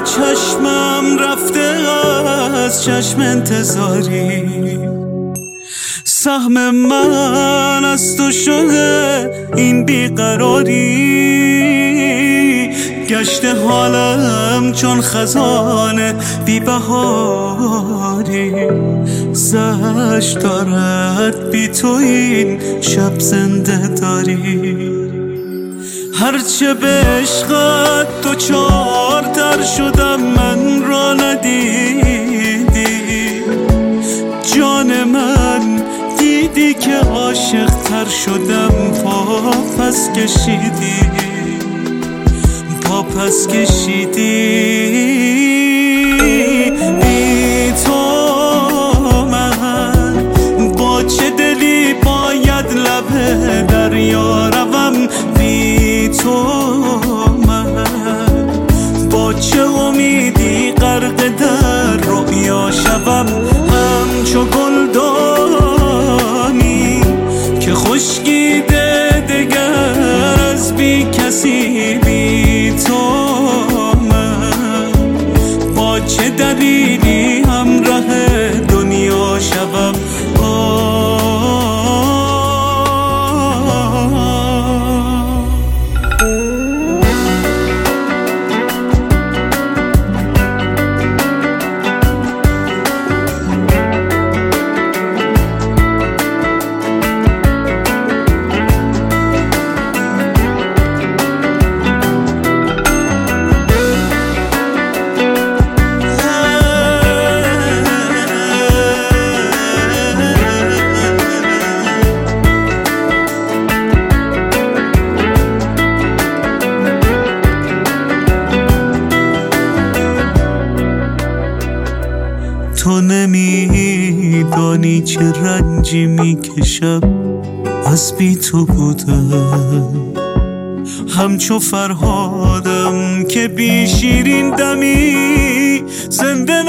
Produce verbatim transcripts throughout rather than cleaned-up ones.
چشمم رفته از چشم انتظاری، سهم من از تو شده این بیقراری، گشته حالم چون خزانه بی بهاری، زش دارد بی تو این شب زنده داری. هرچه به عشقت تو چارتر شدم من را ندیدی، جان من دیدی که عاشق تر شدم پا پس کشیدی، پا پس کشیدی. بی تو من با چه دلی باید لب دریا روم، بی تو من با چه امیدی غرق در رؤیا شوم، همچو گلدانی که خشکیده دگر از بی کسی، بی تو من با چه دلیلی همراه دنیا شوم. تو نمیدانی چه رنجی میکشم از بی تو بودم، همچو فرهادم که بی شیرین دمی زنده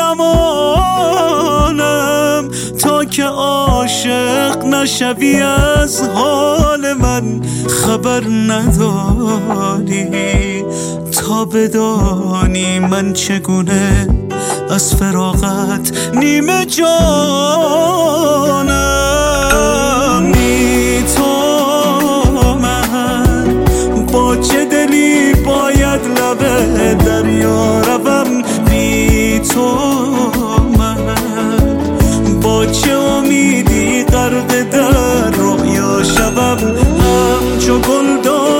نمانم، تا که عاشق نشوی از حال من خبر نداری، تا بدانی من چگونه از فراغت نیمه جانم. بی تو من با چه دلی باید لب دریا روم، بی تو من با چه امیدی غرق در رؤیا شوم، همچو گلدان